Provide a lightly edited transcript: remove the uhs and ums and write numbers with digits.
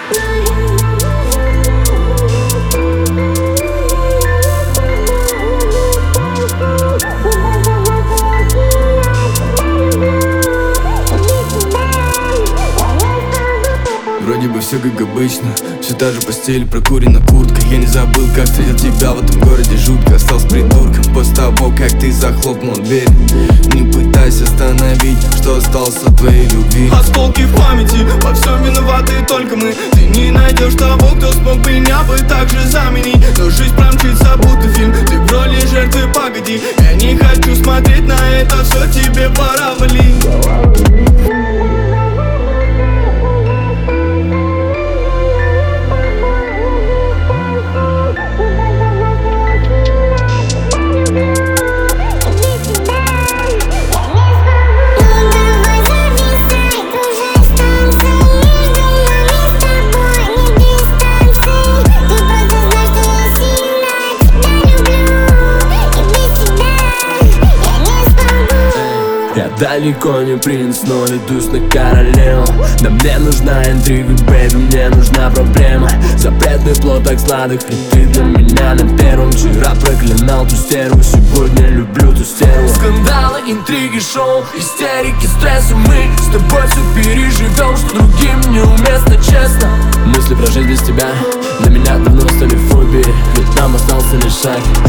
Вроде бы все как обычно, все та же постель, прокурена куртка. Я не забыл, как встретил тебя в этом городе жутко. Остался придурком после того, как ты захлопнул дверь. Не пытайся остановить, что осталось от твоей любви. Осколки в памяти, во всем виноваты только мы. Ты не найдешь того, кто смог меня бы так же заменить. Но жизнь промчится, будто фильм, ты в роли жертвы, погоди. Я не хочу смотреть на это все, тебе пора валить. Я далеко не принц, но ведусь на королеву. Да мне нужна интрига, бэйби, мне нужна проблема. Запретный плод так сладок, ведь ты для меня на первом. Вчера проклинал ту стерву, сегодня люблю ту стерву. Скандалы, интриги, шоу, истерики, стрессы. Мы с тобой все переживем, что другим неуместно, честно. Мысли про жизнь без тебя для меня давно стали фобией, ведь нам остался лишь шаг.